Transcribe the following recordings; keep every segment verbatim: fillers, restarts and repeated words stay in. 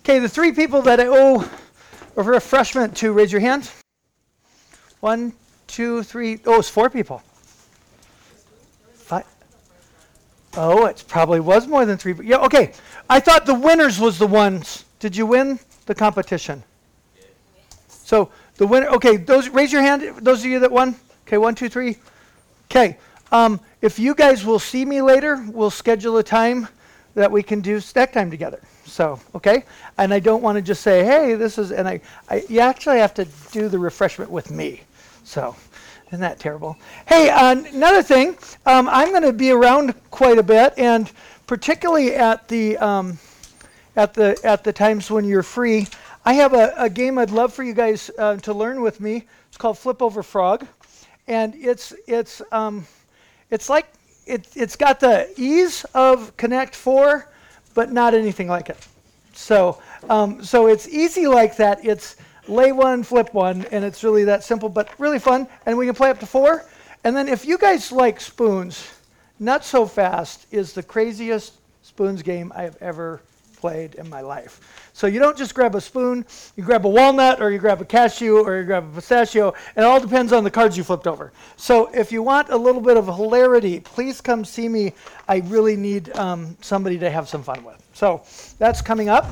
Okay, the three people that I owe a refreshment to, raise your hand. One, two, three. Oh, it's four people. Five. Oh, it probably was more than three. Yeah, okay. I thought the winners was the ones. Did you win the competition? So the winner, okay, those raise your hand, those of you that won. Okay, one, two, three. Okay, um, if you guys will see me later, we'll schedule a time that we can do snack time together. So, okay? And I don't want to just say, hey, this is, and I, I, you actually have to do the refreshment with me. So, isn't that terrible? Hey, uh, another thing, um, I'm going to be around quite a bit, and particularly at the, um, at the, at the times when you're free, I have a, a game I'd love for you guys uh, to learn with me. It's called Flip Over Frog, and it's, it's, um, it's like, it, it's got the ease of Connect Four, but not anything like it. So, um, so it's easy like that. It's lay one, flip one, and it's really that simple, but really fun. And we can play up to four. And then if you guys like spoons, Not So Fast is the craziest spoons game I have ever played in my life. So you don't just grab a spoon, you grab a walnut, or you grab a cashew, or you grab a pistachio, and it all depends on the cards you flipped over. So if you want a little bit of hilarity, please come see me. I really need um, somebody to have some fun with. So that's coming up.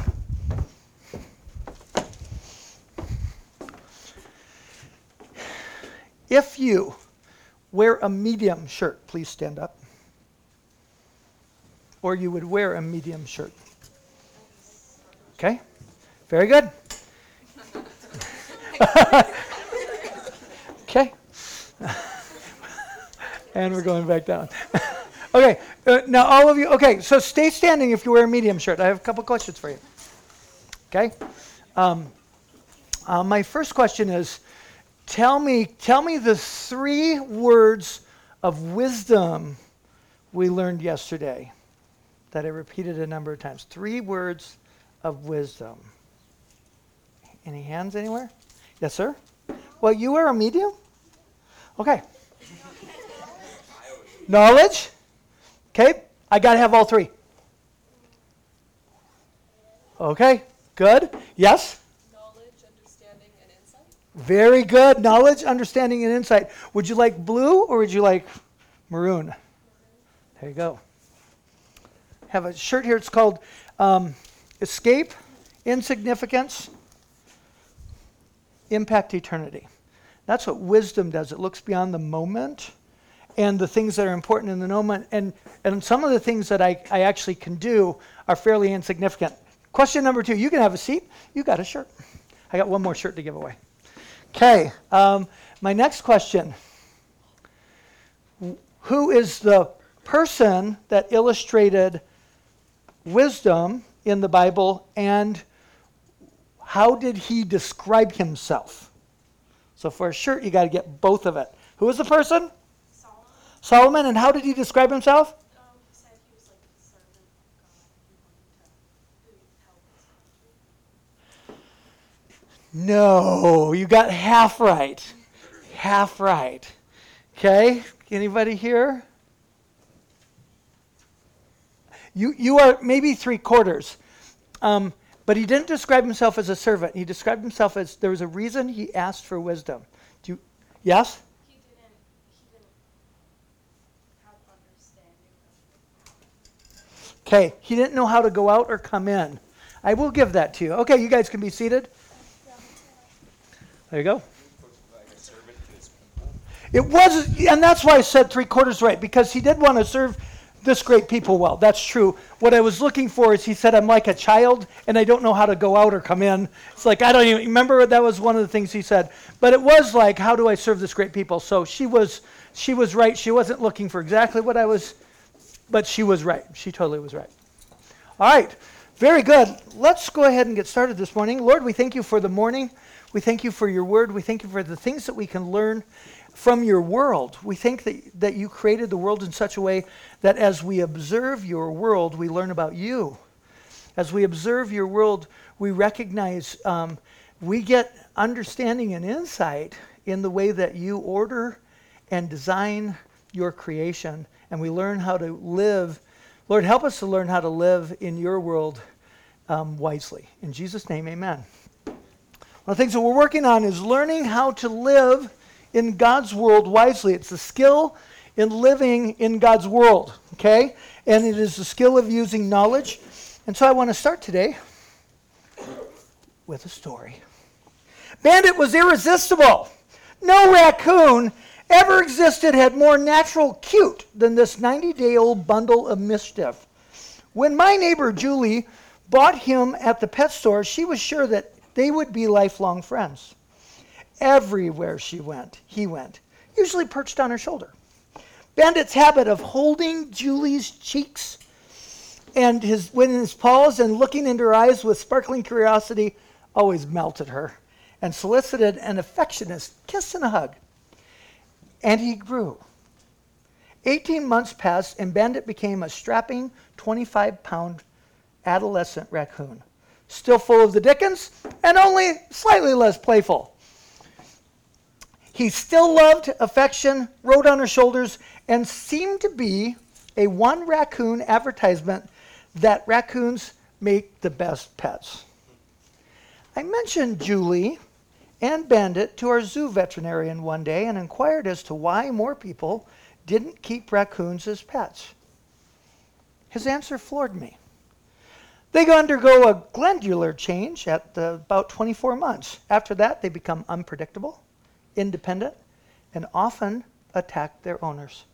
If you wear a medium shirt, please stand up. Or you would wear a medium shirt. Okay, very good. Okay. And we're going back down. Okay, uh, now all of you, okay, so stay standing if you wear a medium shirt. I have a couple questions for you. Okay. Um, uh, my first question is, tell me, tell me the three words of wisdom we learned yesterday that I repeated a number of times. Three words of wisdom. Any hands anywhere? Yes, sir? Well, you wear a medium? Okay. Knowledge? Okay, I got to have all three. Okay, good. Yes? Knowledge, understanding, and insight. Very good. Knowledge, understanding, and insight. Would you like blue or would you like maroon? There you go. Have a shirt here. It's called um, Escape, Insignificance, Impact Eternity. That's what wisdom does. It looks beyond the moment and the things that are important in the moment. And, and some of the things that I, I actually can do are fairly insignificant. Question number two. You can have a seat. You got a shirt. I got one more shirt to give away. Okay. Um, my next question. Who is the person that illustrated wisdom in the Bible, and how did he describe himself? So for a shirt, you got to get both of it. Who was the person? Solomon. Solomon, and how did he describe himself? Um, he said he was like the servant of God. He wanted to help his country. No, you got half right. Half right. Okay, anybody here? You you are maybe three quarters. Um, but he didn't describe himself as a servant. He described himself as, there was a reason he asked for wisdom. Do you, yes? He didn't, he didn't have understanding of Okay, he didn't know how to go out or come in. I will give that to you. Okay, you guys can be seated. There you go. It was, and that's why I said three quarters right, because he did want to serve this great people well. That's true. What I was looking for is, he said, I'm like a child and I don't know how to go out or come in. It's like, I don't even remember, that was one of the things he said. But it was like, how do I serve this great people? So she was she was right. She wasn't looking for exactly what I was, but she was right. She totally was right. All right. Very good. Let's go ahead and get started this morning. Lord, we thank you for the morning. We thank you for your word. We thank you for the things that we can learn from your world. We think that, that you created the world in such a way that as we observe your world, we learn about you. As we observe your world, we recognize, um, we get understanding and insight in the way that you order and design your creation, and we learn how to live. Lord, help us to learn how to live in your world um, wisely. In Jesus' name, amen. One of the things that we're working on is learning how to live in God's world wisely. It's the skill in living in God's world, okay? And it is the skill of using knowledge. And so I want to start today with a story. Bandit was irresistible. No raccoon ever existed had more natural cute than this ninety-day-old bundle of mischief. When my neighbor Julie bought him at the pet store, she was sure that they would be lifelong friends. Everywhere she went, he went, usually perched on her shoulder. Bandit's habit of holding Julie's cheeks and his with his paws and looking into her eyes with sparkling curiosity always melted her and solicited an affectionate kiss and a hug. And he grew. Eighteen months passed, and Bandit became a strapping twenty-five pound adolescent raccoon, still full of the dickens and only slightly less playful. He still loved affection, rode on her shoulders, and seemed to be a one raccoon advertisement that raccoons make the best pets. I mentioned Julie and Bandit to our zoo veterinarian one day and inquired as to why more people didn't keep raccoons as pets. His answer floored me. They undergo a glandular change at the, about twenty-four months. After that, they become unpredictable, independent, and often attack their owners.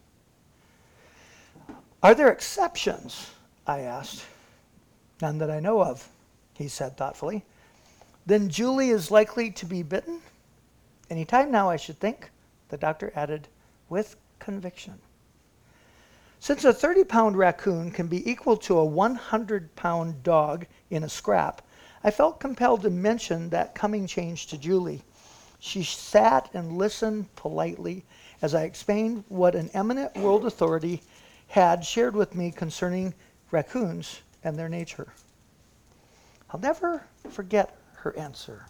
Are there exceptions? I asked. None that I know of, he said thoughtfully. Then Julie is likely to be bitten? Any time now, I should think, the doctor added with conviction. Since a thirty pound raccoon can be equal to a one hundred pound dog in a scrap, I felt compelled to mention that coming change to Julie. She sat and listened politely as I explained what an eminent world authority had shared with me concerning raccoons and their nature. I'll never forget her answer.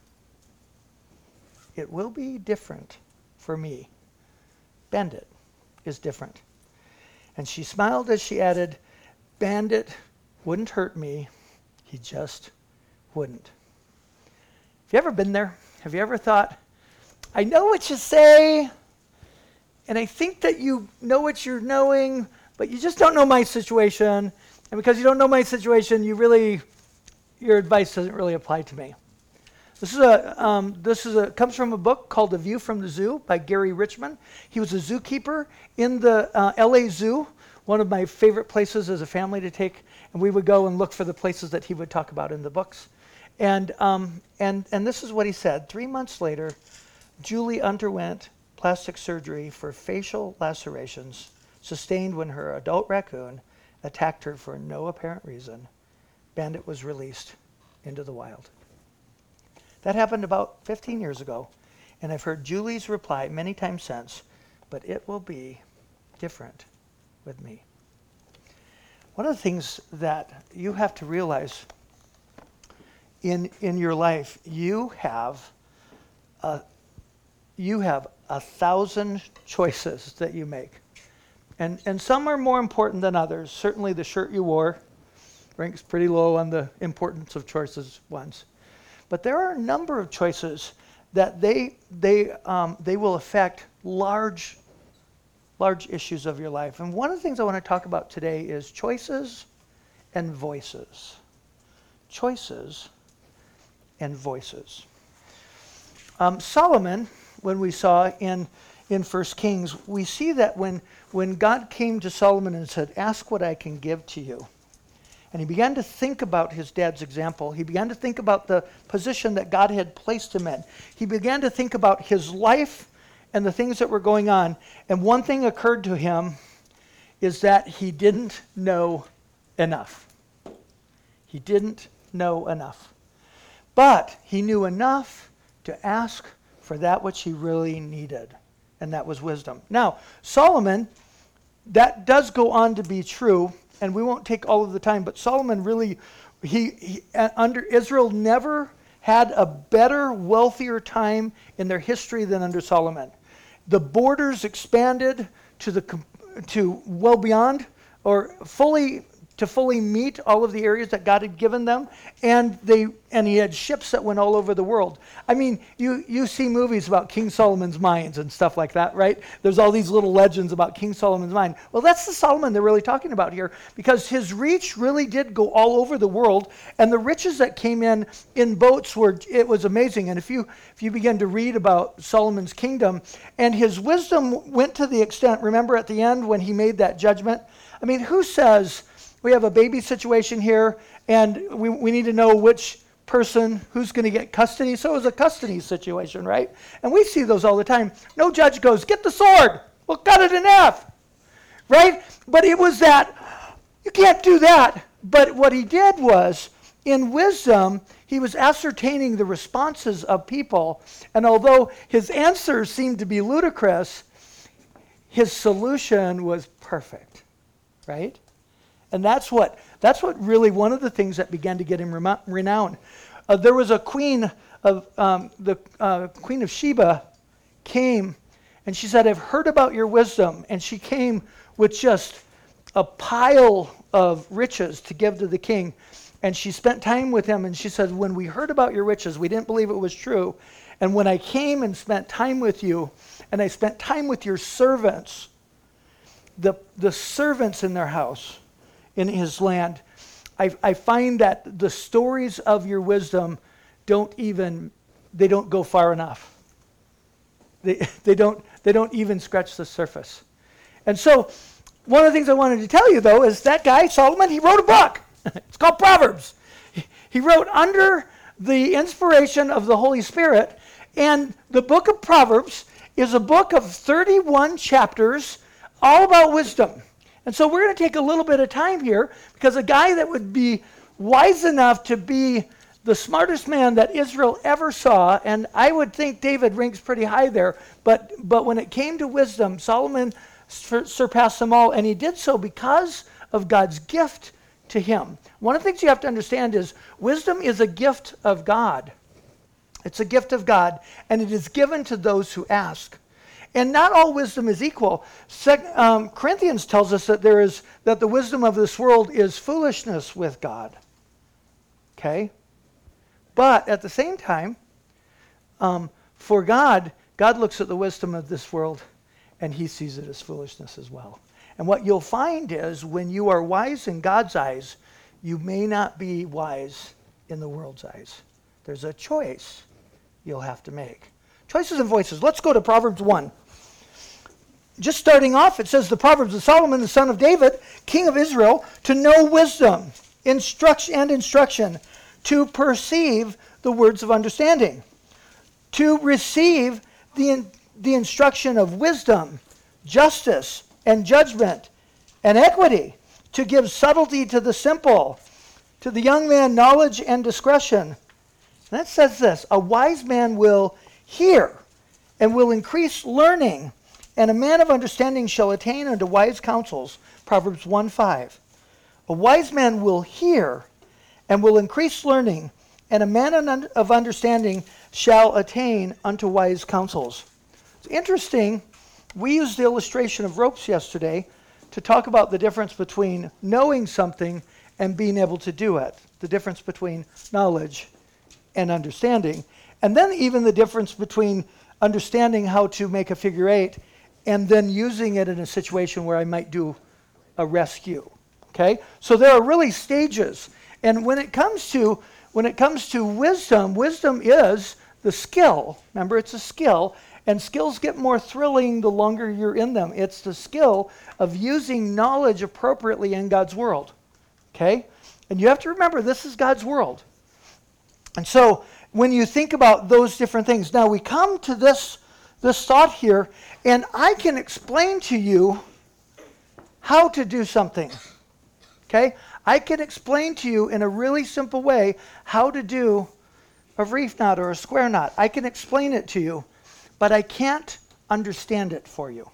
It will be different for me. Bandit is different. And she smiled as she added, Bandit wouldn't hurt me. He just wouldn't. Have you ever been there? Have you ever thought, I know what you say, and I think that you know what you're knowing, but you just don't know my situation. And because you don't know my situation, you really, your advice doesn't really apply to me. This is a um, this is a comes from a book called The View from the Zoo by Gary Richmond. He was a zookeeper in the uh, L A Zoo, one of my favorite places as a family to take, and we would go and look for the places that he would talk about in the books. And um, and and this is what he said. Three months later, Julie underwent plastic surgery for facial lacerations sustained when her adult raccoon attacked her for no apparent reason. Bandit was released into the wild. That happened about fifteen years ago, and I've heard Julie's reply many times since, but it will be different with me. One of the things that you have to realize in in your life, you have a, you have a thousand choices that you make. And and some are more important than others. Certainly the shirt you wore ranks pretty low on the importance of choices ones. But there are a number of choices that they they um, they will affect large large issues of your life. And one of the things I want to talk about today is choices and voices. Choices and voices. Um, Solomon, when we saw in in First Kings, we see that when when God came to Solomon and said, "Ask what I can give to you." And he began to think about his dad's example. He began to think about the position that God had placed him in. He began to think about his life and the things that were going on. And one thing occurred to him is that he didn't know enough. He didn't know enough. But he knew enough to ask for that which he really needed, and that was wisdom. Now, Solomon, that does go on to be true, and we won't take all of the time, but Solomon really, he, he uh, under Israel never had a better, wealthier time in their history than under Solomon. The borders expanded to the to well beyond, or fully to fully meet all of the areas that God had given them, and they and he had ships that went all over the world. I mean, you you see movies about King Solomon's mines and stuff like that, right? There's all these little legends about King Solomon's mine. Well, that's the Solomon they're really talking about here, because his reach really did go all over the world, and the riches that came in in boats were, it was amazing. And if you if you begin to read about Solomon's kingdom, and his wisdom went to the extent, remember at the end when he made that judgment? I mean, who says we have a baby situation here, and we, we need to know which person who's going to get custody? So it was a custody situation, right? And we see those all the time. No judge goes, get the sword, we'll cut it in half, right? But it was that, you can't do that. But what he did was, in wisdom, he was ascertaining the responses of people, and although his answers seemed to be ludicrous, his solution was perfect, right? And that's what that's what really one of the things that began to get him remo- renowned. Uh, there was a queen of um, the uh, Queen of Sheba came, and she said, "I've heard about your wisdom." And she came with just a pile of riches to give to the king. And she spent time with him, and she said, "When we heard about your riches, we didn't believe it was true. And when I came and spent time with you, and I spent time with your servants, the the servants in their house, in his land, I, I find that the stories of your wisdom don't even, they don't go far enough. They, they don't they don't even scratch the surface." And so one of the things I wanted to tell you, though, is that guy, Solomon, he wrote a book. It's called Proverbs. He wrote under the inspiration of the Holy Spirit, and the book of Proverbs is a book of thirty-one chapters all about wisdom. And so we're going to take a little bit of time here, because a guy that would be wise enough to be the smartest man that Israel ever saw, and I would think David ranks pretty high there, but but when it came to wisdom, Solomon sur- surpassed them all, and he did so because of God's gift to him. One of the things you have to understand is wisdom is a gift of God. It's a gift of God, and it is given to those who ask. And not all wisdom is equal. Second, um, Corinthians tells us that there is that the wisdom of this world is foolishness with God. Okay? But at the same time, um, for God, God looks at the wisdom of this world, and he sees it as foolishness as well. And what you'll find is, when you are wise in God's eyes, you may not be wise in the world's eyes. There's a choice you'll have to make. Choices and voices. Let's go to Proverbs one. Just starting off, it says, the Proverbs of Solomon, the son of David, king of Israel, to know wisdom, instruction and instruction, to perceive the words of understanding, to receive the, the instruction of wisdom, justice, and judgment, and equity, to give subtlety to the simple, to the young man knowledge and discretion. And that says this, a wise man will hear and will increase learning, and a man of understanding shall attain unto wise counsels. Proverbs one five. A wise man will hear and will increase learning, and a man of understanding shall attain unto wise counsels. It's interesting, we used the illustration of ropes yesterday to talk about the difference between knowing something and being able to do it, the difference between knowledge and understanding, and then even the difference between understanding how to make a figure eight and then using it in a situation where I might do a rescue. Okay? So there are really stages. And when it comes to when it comes to wisdom, wisdom is the skill. Remember, it's a skill, and skills get more thrilling the longer you're in them. It's the skill of using knowledge appropriately in God's world. Okay? And you have to remember, this is God's world. And so when you think about those different things, now we come to this this thought here, and I can explain to you how to do something. Okay? I can explain to you in a really simple way how to do a reef knot or a square knot. I can explain it to you, but I can't understand it for you.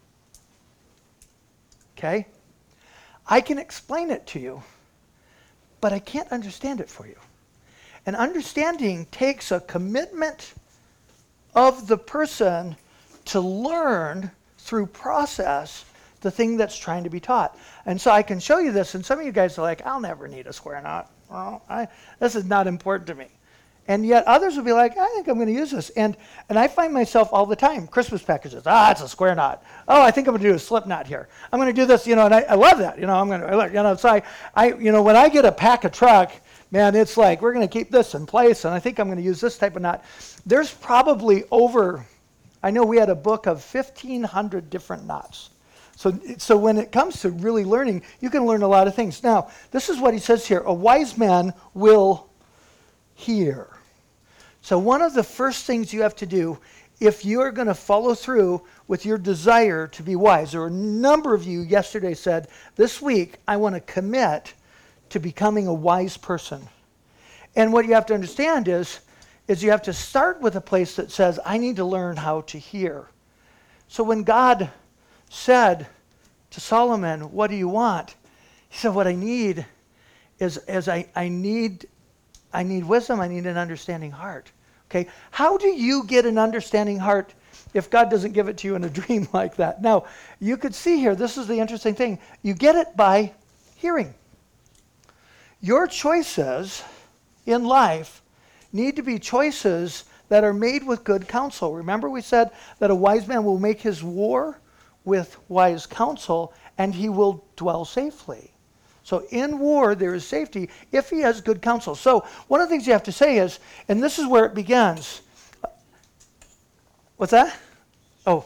Okay? I can explain it to you, but I can't understand it for you. And understanding takes a commitment of the person to learn through process the thing that's trying to be taught. And so I can show you this, and some of you guys are like, I'll never need a square knot. Well, I, this is not important to me. And yet others will be like, I think I'm going to use this. And and I find myself all the time, Christmas packages, ah, it's a square knot. Oh, I think I'm going to do a slip knot here. I'm going to do this, you know, and I, I love that. You know, I'm going to, you know, so I, I, you know, when I get a pack a truck, man, it's like, we're going to keep this in place, and I think I'm going to use this type of knot. There's probably over, I know we had a book of fifteen hundred different knots. So, so when it comes to really learning, you can learn a lot of things. Now, this is what he says here. A wise man will hear. So one of the first things you have to do if you're going to follow through with your desire to be wise, or a number of you yesterday said, this week I want to commit to becoming a wise person. And what you have to understand is, is you have to start with a place that says, I need to learn how to hear. So when God said to Solomon, what do you want? He said, what I need is, is I, I need I need wisdom, I need an understanding heart. Okay, how do you get an understanding heart if God doesn't give it to you in a dream like that? Now, you could see here, this is the interesting thing. You get it by hearing. Your choices in life need to be choices that are made with good counsel. Remember we said that a wise man will make his war with wise counsel, and he will dwell safely. So in war, there is safety if he has good counsel. So one of the things you have to say is, and this is where it begins. What's that? Oh,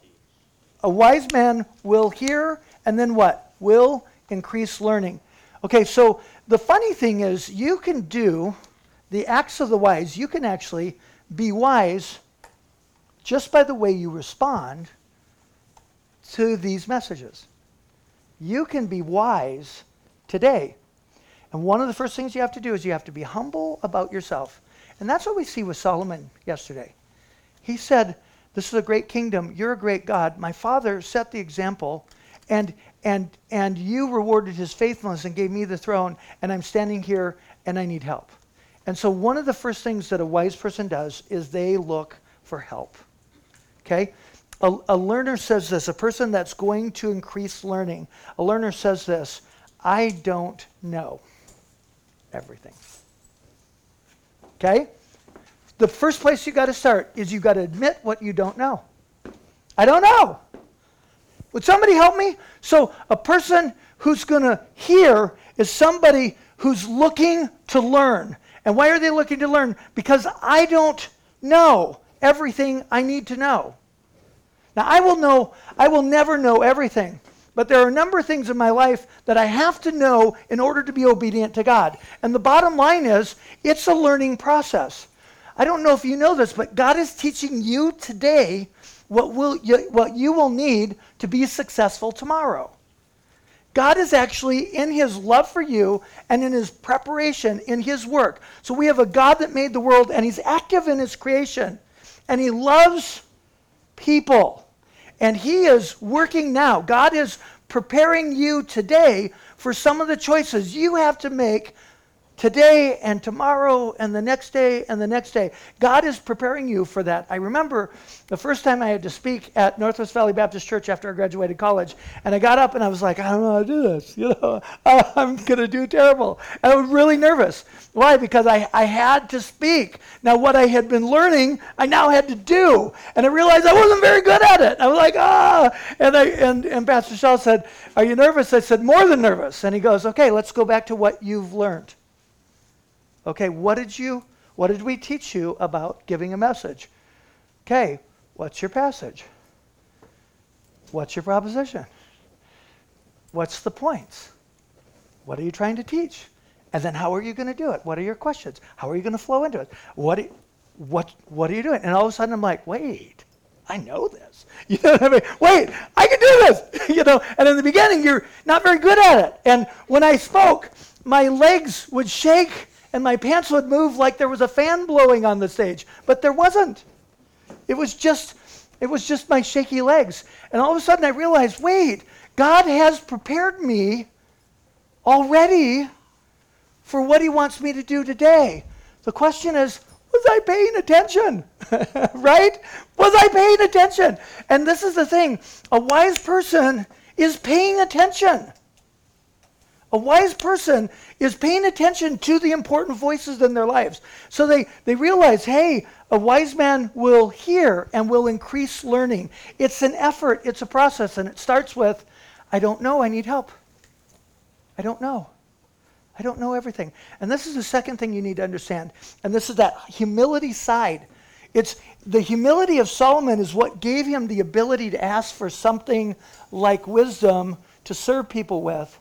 a wise man will hear, and then what? Will increase learning. Okay, so the funny thing is, you can do the acts of the wise. You can actually be wise just by the way you respond to these messages. You can be wise today. And one of the first things you have to do is you have to be humble about yourself. And that's what we see with Solomon yesterday. He said, this is a great kingdom. You're a great God. My father set the example, and and and you rewarded his faithfulness and gave me the throne, and I'm standing here and I need help. And so one of the first things that a wise person does is they look for help. Okay? A, a learner says this, a person that's going to increase learning, a learner says this, I don't know everything. Okay? The first place you got to start is you got to admit what you don't know. I don't know. Would somebody help me? So a person who's going to hear is somebody who's looking to learn. And why are they looking to learn? Because I don't know everything I need to know. Now I will know, I will never know everything. But there are a number of things in my life that I have to know in order to be obedient to God. And the bottom line is, it's a learning process. I don't know if you know this, but God is teaching you today what will you, what you will need to be successful tomorrow. God is actually, in his love for you and in his preparation, in his work. So we have a God that made the world, and he's active in his creation. And he loves people. And he is working now. God is preparing you today for some of the choices you have to make today and tomorrow and the next day and the next day. God is preparing you for that. I remember the first time I had to speak at Northwest Valley Baptist Church after I graduated college, and I got up and I was like, I don't know how to do this. You know, I'm going to do terrible. And I was really nervous. Why? Because I, I had to speak. Now, what I had been learning, I now had to do. And I realized I wasn't very good at it. I was like, ah. And, I, and, and Pastor Shaw said, are you nervous? I said, more than nervous. And he goes, okay, let's go back to what you've learned. Okay, what did you, what did we teach you about giving a message? Okay, what's your passage? What's your proposition? What's the points? What are you trying to teach? And then how are you going to do it? What are your questions? How are you going to flow into it? What, what, what are you doing? And all of a sudden I'm like, wait, I know this. You know what I mean? Wait, I can do this. You know, and in the beginning you're not very good at it. And when I spoke, my legs would shake and my pants would move like there was a fan blowing on the stage. But there wasn't. It was just, it was just my shaky legs. And all of a sudden I realized, wait, God has prepared me already for what he wants me to do today. The question is, was I paying attention? Right? Was I paying attention? And this is the thing. A wise person is paying attention. A wise person is paying attention to the important voices in their lives. So they, they realize, hey, a wise man will hear and will increase learning. It's an effort, it's a process, and it starts with, I don't know, I need help. I don't know. I don't know everything. And this is the second thing you need to understand. And this is that humility side. It's the humility of Solomon is what gave him the ability to ask for something like wisdom to serve people with,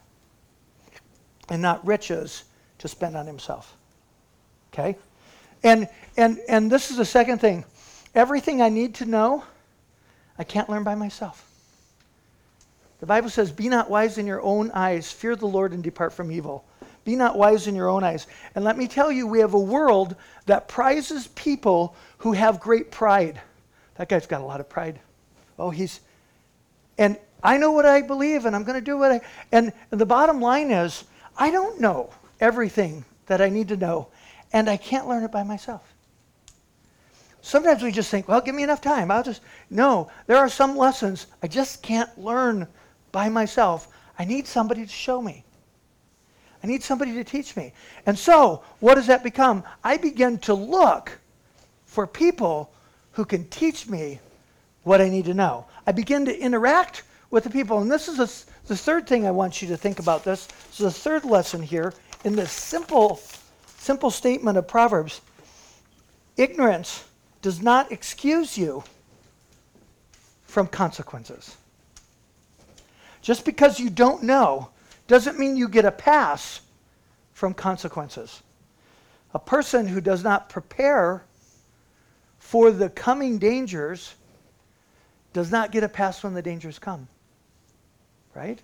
and not riches to spend on himself. Okay? And and and this is the second thing. Everything I need to know, I can't learn by myself. The Bible says, be not wise in your own eyes, fear the Lord and depart from evil. Be not wise in your own eyes. And let me tell you, we have a world that prizes people who have great pride. That guy's got a lot of pride. Oh, he's, and I know what I believe, and I'm going to do what I, and, and the bottom line is, I don't know everything that I need to know, and I can't learn it by myself. Sometimes we just think, well, give me enough time. I'll just, no, there are some lessons I just can't learn by myself. I need somebody to show me. I need somebody to teach me. And so, what does that become? I begin to look for people who can teach me what I need to know. I begin to interact with the people. And this is a, the third thing I want you to think about this. This is the third lesson here in this simple, simple statement of Proverbs. Ignorance does not excuse you from consequences. Just because you don't know doesn't mean you get a pass from consequences. A person who does not prepare for the coming dangers does not get a pass when the dangers come. Right?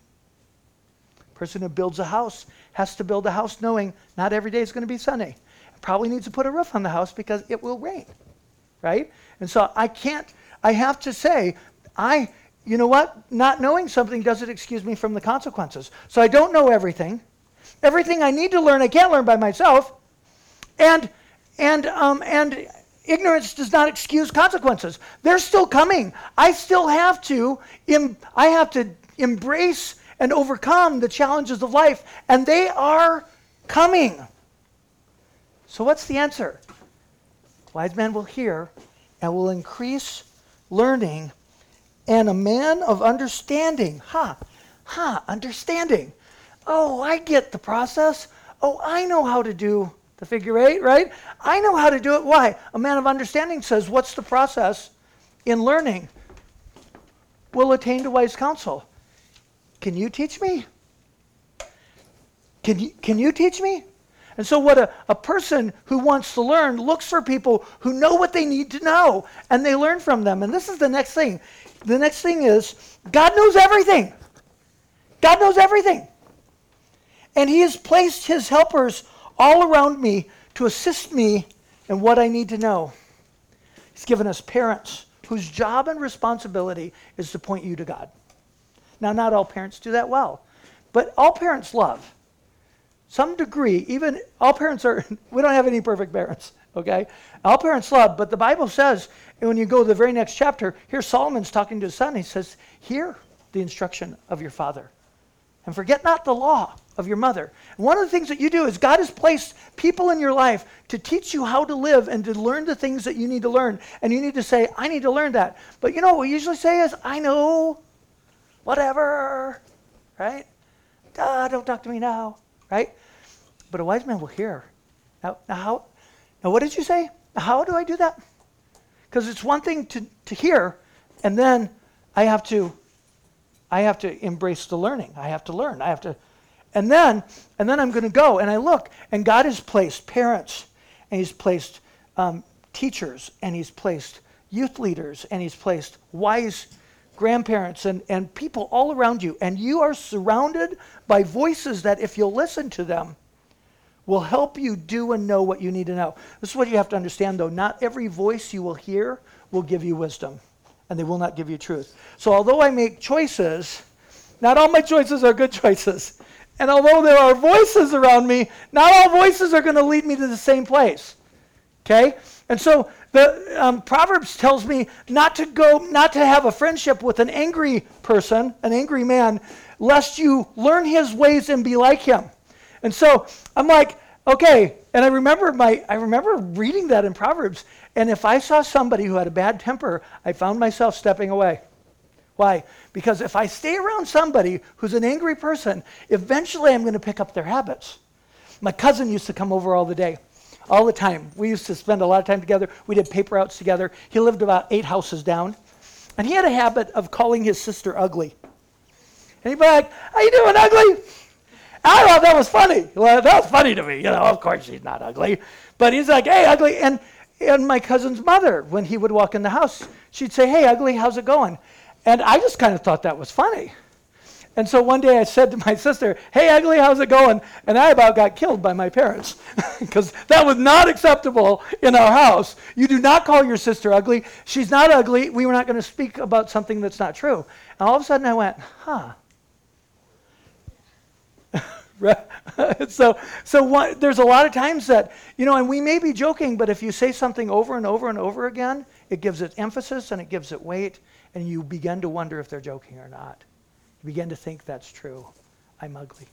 A person who builds a house has to build a house knowing not every day is going to be sunny. Probably needs to put a roof on the house because it will rain. Right? And so I can't, I have to say, I, you know what? Not knowing something doesn't excuse me from the consequences. So I don't know everything. Everything I need to learn, I can't learn by myself. And, and, um, and ignorance does not excuse consequences. They're still coming. I still have to, em- I have to embrace and overcome the challenges of life. And they are coming. So what's the answer? Wise man will hear and will increase learning, and a man of understanding. Ha, ha, understanding. Oh, I get the process. Oh, I know how to do the figure eight, right? I know how to do it. Why? A man of understanding says, what's the process in learning? Will attain to wise counsel. Can you teach me? Can you, can you teach me? And so what a, a person who wants to learn looks for people who know what they need to know, and they learn from them. And this is the next thing. The next thing is, God knows everything. God knows everything. And he has placed his helpers all around me to assist me in what I need to know. He's given us parents whose job and responsibility is to point you to God. Now, not all parents do that well, but all parents love. Some degree, even all parents are, we don't have any perfect parents, okay? All parents love, but the Bible says, and when you go to the very next chapter, here Solomon's talking to his son, he says, hear the instruction of your father, and forget not the law of your mother. And one of the things that you do is God has placed people in your life to teach you how to live and to learn the things that you need to learn. And you need to say, I need to learn that. But you know what we usually say is, I know, whatever, right? Duh, don't talk to me now, right? But a wise man will hear. Now, now, how, now what did you say? How do I do that? Because it's one thing to, to hear, and then I have to, I have to embrace the learning. I have to learn. I have to, and then, and then I'm going to go and I look, and God has placed parents, and He's placed um, teachers, and He's placed youth leaders, and He's placed wise grandparents and, and people all around you, and you are surrounded by voices that, if you'll listen to them, will help you do and know what you need to know. This is what you have to understand, though. Not every voice you will hear will give you wisdom, and they will not give you truth. So although I make choices, not all my choices are good choices. And although there are voices around me, not all voices are going to lead me to the same place. Okay? And so the um, Proverbs tells me not to go, not to have a friendship with an angry person, an angry man, lest you learn his ways and be like him. And so I'm like, okay. And I remember my, I remember reading that in Proverbs. And if I saw somebody who had a bad temper, I found myself stepping away. Why? Because if I stay around somebody who's an angry person, eventually I'm going to pick up their habits. My cousin used to come over all the day. All the time. We used to spend a lot of time together. We did paper outs together. He lived about eight houses down. And he had a habit of calling his sister ugly. And he'd be like, how you doing, ugly? I thought that was funny. Well, that was funny to me. You know, of course she's not ugly. But he's like, hey, ugly. And, and my cousin's mother, when he would walk in the house, she'd say, hey, ugly, how's it going? And I just kind of thought that was funny. And so one day I said to my sister, hey, ugly, how's it going? And I about got killed by my parents because that was not acceptable in our house. You do not call your sister ugly. She's not ugly. We were not going to speak about something that's not true. And all of a sudden I went, huh. so so what, there's a lot of times that, you know, and we may be joking, but if you say something over and over and over again, it gives it emphasis and it gives it weight, and you begin to wonder if they're joking or not. You begin to think that's true. I'm ugly.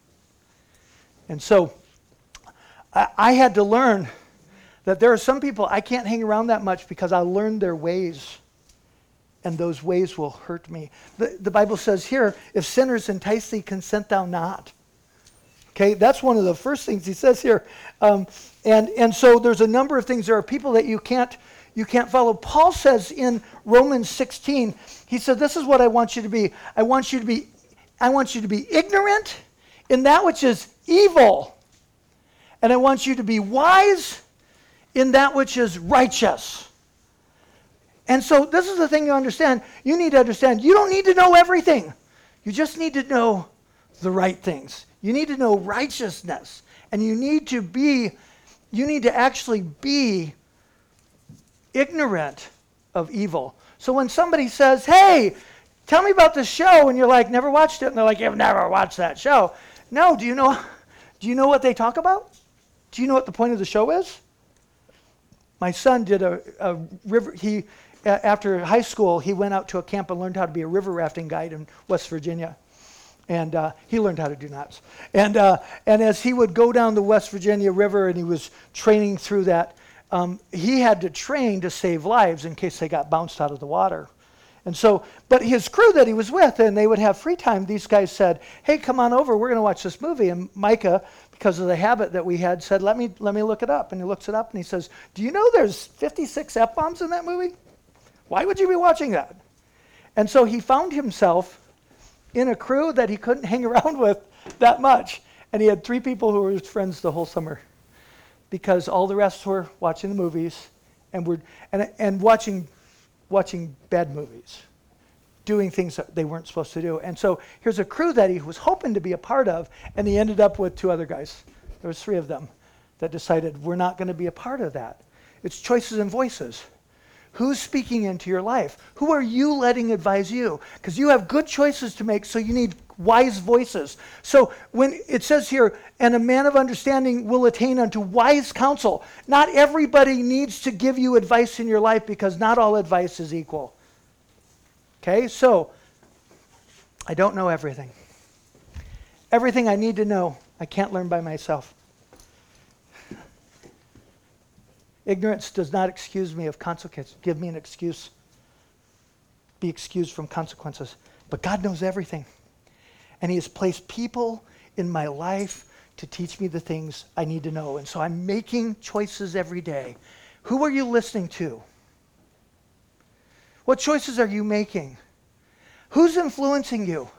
And so I, I had to learn that there are some people I can't hang around that much because I learned their ways, and those ways will hurt me. The, the Bible says here, if sinners entice thee, consent thou not. Okay, that's one of the first things he says here. Um, and, and so there's a number of things. There are people that you can't You can't follow. Paul says in Romans sixteen, he said, this is what I want you to be. I want you to be, I want you to be ignorant in that which is evil. And I want you to be wise in that which is righteous. And so this is the thing you understand. You need to understand, you don't need to know everything. You just need to know the right things. You need to know righteousness. And you need to be, you need to actually be ignorant of evil. So when somebody says, hey, tell me about this show, and you're like, never watched it, and they're like, you've never watched that show. No, do you know, do you know what they talk about? Do you know what the point of the show is? My son did a, a river, he, a, after high school, he went out to a camp and learned how to be a river rafting guide in West Virginia. And uh, he learned how to do knots. And, uh, and as he would go down the West Virginia River and he was training through that, Um, he had to train to save lives in case they got bounced out of the water. And so, but his crew that he was with, and they would have free time, these guys said, hey, come on over, we're going to watch this movie. And Micah, because of the habit that we had, said, let me let me look it up. And he looks it up and he says, do you know there's fifty-six F-bombs in that movie? Why would you be watching that? And so he found himself in a crew that he couldn't hang around with that much. And he had three people who were his friends the whole summer, because all the rest were watching the movies and were and and watching watching bad movies, doing things that they weren't supposed to do. And so here's a crew that he was hoping to be a part of, and he ended up with two other guys. There was three of them that decided we're not going to be a part of that. It's choices and voices. Who's speaking into your life? Who are you letting advise you? Because you have good choices to make, so you need wise voices. So when it says here, and a man of understanding will attain unto wise counsel, not everybody needs to give you advice in your life because not all advice is equal. Okay, so I don't know everything. Everything I need to know, I can't learn by myself. Ignorance does not excuse me of consequences. Give me an excuse. Be excused from consequences. But God knows everything. And he has placed people in my life to teach me the things I need to know. And so I'm making choices every day. Who are you listening to? What choices are you making? Who's influencing you?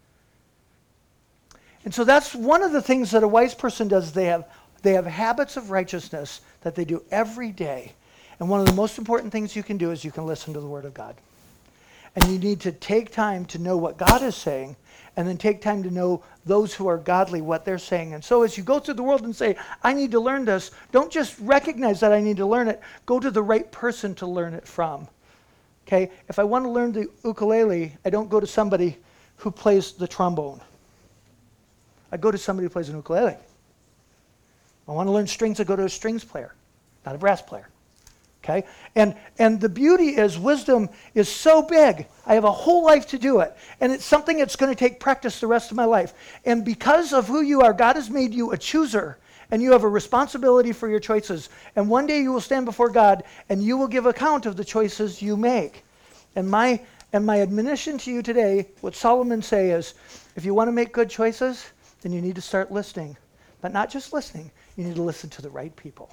And so that's one of the things that a wise person does. They have They have habits of righteousness that they do every day. And one of the most important things you can do is you can listen to the Word of God. And you need to take time to know what God is saying, and then take time to know those who are godly, what they're saying. And so as you go through the world and say, I need to learn this, don't just recognize that I need to learn it. Go to the right person to learn it from. Okay? If I want to learn the ukulele, I don't go to somebody who plays the trombone. I go to somebody who plays an ukulele. I want to learn strings, I go to a strings player, not a brass player. Okay? And and the beauty is wisdom is so big. I have a whole life to do it. And it's something that's going to take practice the rest of my life. And because of who you are, God has made you a chooser. And you have a responsibility for your choices. And one day you will stand before God and you will give account of the choices you make. And my and my admonition to you today, what Solomon say is, if you want to make good choices, then you need to start listening. But not just listening, you need to listen to the right people.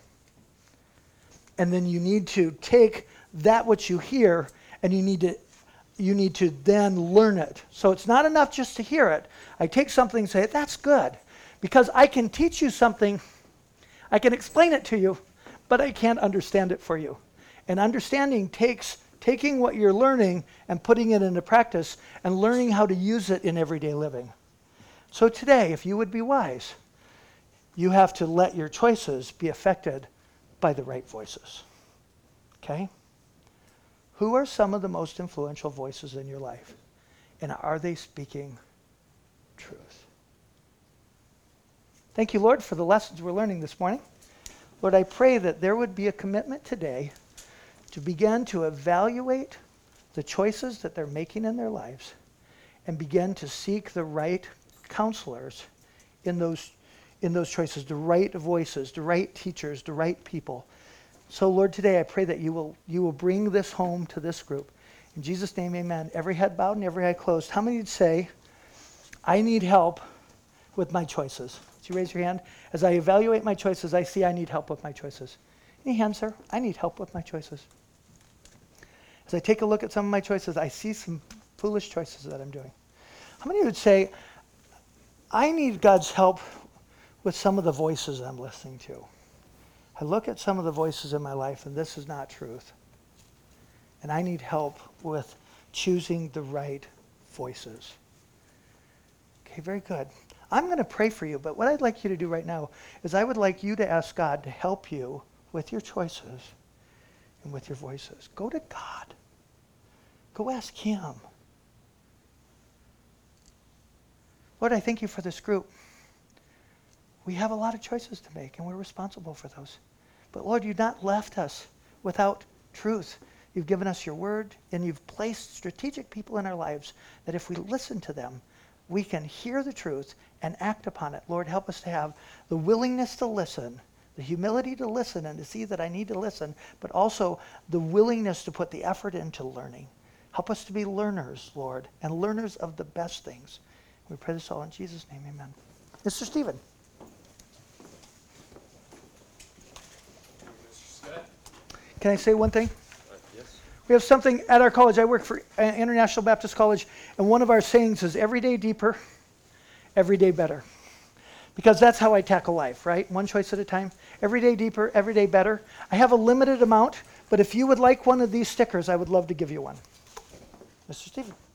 And then you need to take that which you hear and you need to you need to then learn it. So it's not enough just to hear it. I take something and say, that's good. Because I can teach you something, I can explain it to you, but I can't understand it for you. And understanding takes taking what you're learning and putting it into practice and learning how to use it in everyday living. So today, if you would be wise, you have to let your choices be affected by the right voices. Okay? Who are some of the most influential voices in your life? And are they speaking truth? Thank you, Lord, for the lessons we're learning this morning. Lord, I pray that there would be a commitment today to begin to evaluate the choices that they're making in their lives and begin to seek the right counselors in those in those choices, the right voices, the right teachers, the right people. So, Lord, today I pray that you will you will bring this home to this group. In Jesus' name, amen. Every head bowed and every eye closed. How many would say, I need help with my choices? Would you raise your hand? As I evaluate my choices, I see I need help with my choices. Any hands, sir? I need help with my choices. As I take a look at some of my choices, I see some foolish choices that I'm doing. How many would say, I need God's help with some of the voices I'm listening to? I look at some of the voices in my life, and this is not truth. And I need help with choosing the right voices. Okay, very good. I'm going to pray for you, but what I'd like you to do right now is I would like you to ask God to help you with your choices and with your voices. Go to God. Go ask him. Lord, I thank you for this group. We have a lot of choices to make, and we're responsible for those. But Lord, you've not left us without truth. You've given us your word, and you've placed strategic people in our lives that if we listen to them, we can hear the truth and act upon it. Lord, help us to have the willingness to listen, the humility to listen and to see that I need to listen, but also the willingness to put the effort into learning. Help us to be learners, Lord, and learners of the best things. We pray this all in Jesus' name, amen. Mister Stephen. Can I say one thing? Uh, yes. We have something at our college. I work for uh, International Baptist College, and one of our sayings is every day deeper, every day better. Because that's how I tackle life, right? One choice at a time. Every day deeper, every day better. I have a limited amount, but if you would like one of these stickers, I would love to give you one. Mister Stephen.